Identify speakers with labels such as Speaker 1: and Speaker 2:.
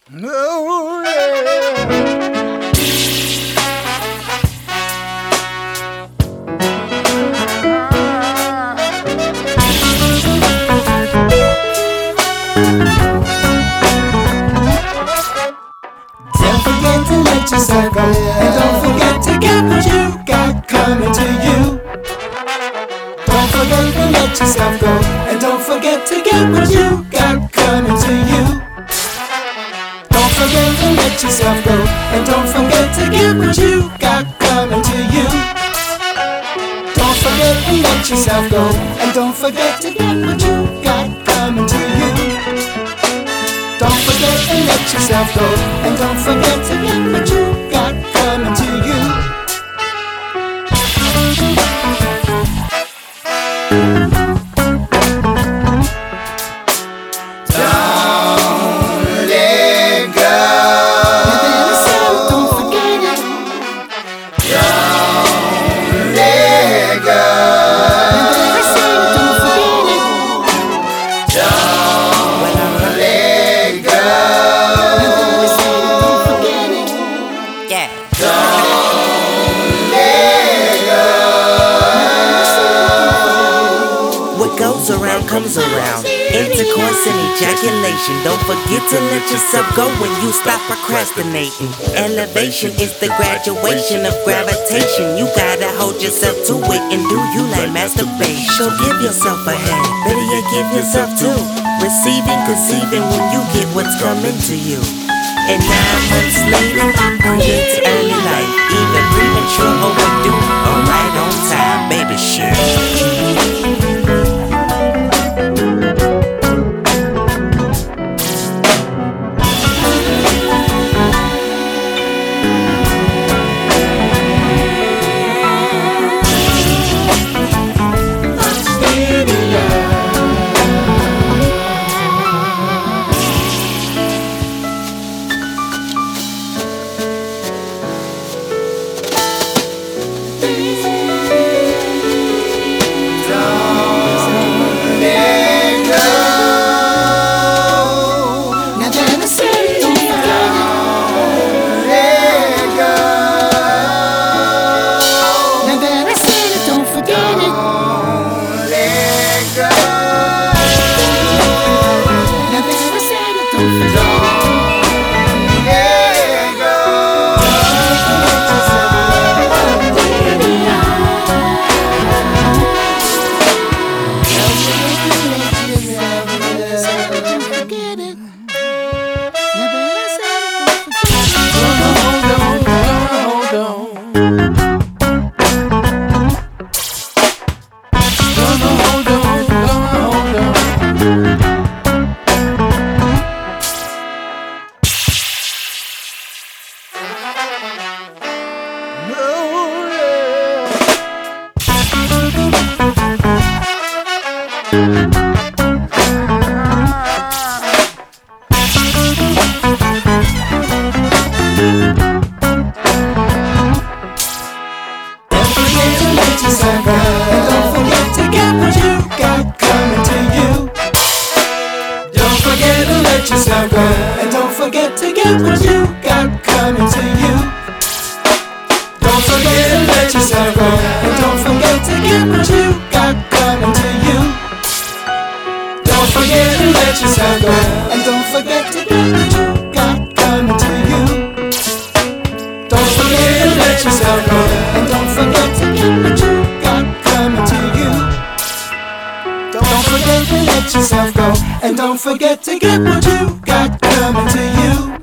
Speaker 1: Oh, yeah.
Speaker 2: Don't forget to let yourself go, and don't forget to get what you got coming to you. Don't forget to let yourself go, and don't forget to get what you got coming to you. Don't forget to let yourself go, and don't forget to get what you got coming to you. Don't forget to let yourself go, and don't forget to get what you got coming to you. Don't forget to let yourself go, and don't forget to get what you got coming to you.
Speaker 1: Don't let go.
Speaker 2: Never said don't forget it.
Speaker 1: Don't let go.
Speaker 2: Never said don't forget it.
Speaker 1: Don't let go.
Speaker 2: Never said don't forget it.
Speaker 3: Yeah.
Speaker 1: Don't let go.
Speaker 3: What goes around comes around. Intercourse and ejaculation. Don't forget to let yourself go when you stop procrastinating. Elevation is the graduation of gravitation. You gotta hold yourself to it and do you like masturbation. So give yourself a hand, better yet give yourself two. Receiving, conceiving when you get what's coming to you. And 9 months later, create early life. Even premature overdue, or right on time, baby, sure.
Speaker 2: Never said don't forget it. Never said don't forget it. Never said don't forget it. Don't forget it. Never said don't forget it.
Speaker 1: Oh, yeah.
Speaker 2: Don't forget to let yourself go, and don't forget to get what you got coming to you. Don't forget to let yourself go, and don't forget to get what you got coming to you. Don't forget to let yourself go, and don't forget to get what you got coming to you. Don't forget to let yourself go, and don't forget to get what you got coming to you. Don't forget to let yourself go, and don't forget to get what you got coming to you. Don't forget to let yourself go, and don't forget to get what you got coming to you.